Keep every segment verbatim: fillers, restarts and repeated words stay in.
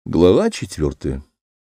Глава четвертая.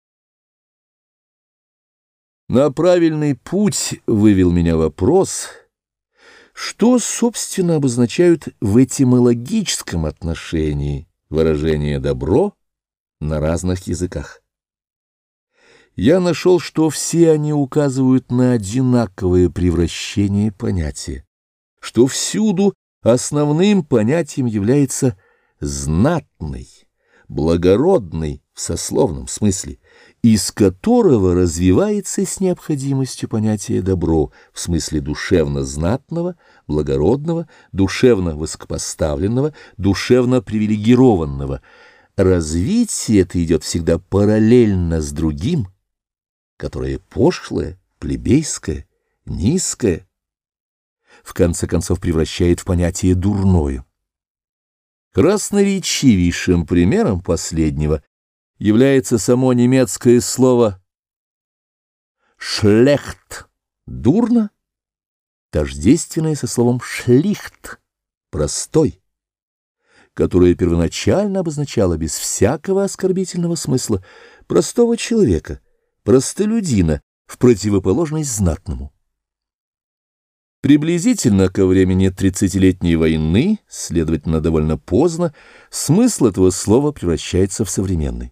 На правильный путь вывел меня вопрос, что, собственно, обозначают в этимологическом отношении выражения «добро» на разных языках. Я нашел, что все они указывают на одинаковое превращение понятия, что всюду основным понятием является «знатный», благородный в сословном смысле, из которого развивается с необходимостью понятие «добро» в смысле душевно-знатного, благородного, душевно-высокопоставленного, душевно-привилегированного. Развитие это идет всегда параллельно с другим, которое пошлое, плебейское, низкое, в конце концов превращает в понятие «дурное». Красноречивейшим примером последнего является само немецкое слово «шлехт» — «дурно», тождественное со словом «шлихт» — «простой», которое первоначально обозначало без всякого оскорбительного смысла простого человека, простолюдина, в противоположность знатному. Приблизительно ко времени тридцатилетней войны, следовательно, довольно поздно, смысл этого слова превращается в современный.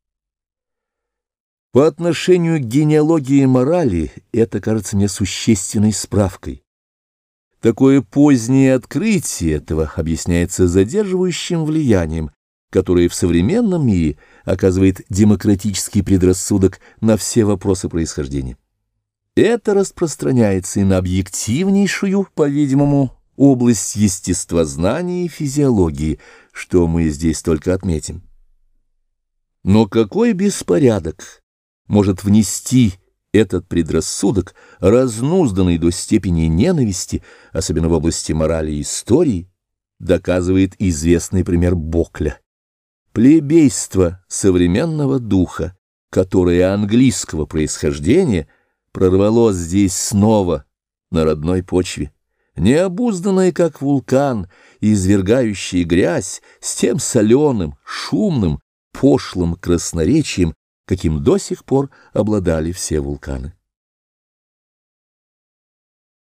По отношению к генеалогии морали это кажется мне существенной справкой. Такое позднее открытие этого объясняется задерживающим влиянием, которое в современном мире оказывает демократический предрассудок на все вопросы происхождения. Это распространяется и на объективнейшую, по-видимому, область естествознания и физиологии, что мы здесь только отметим. Но какой беспорядок может внести этот предрассудок, разнузданный до степени ненависти, особенно в области морали и истории, доказывает известный пример Бокля. Плебейство современного духа, которое английского происхождения, прорвалось здесь снова на родной почве, необузданное, как вулкан, извергающий грязь с тем соленым, шумным, пошлым красноречием, каким до сих пор обладали все вулканы.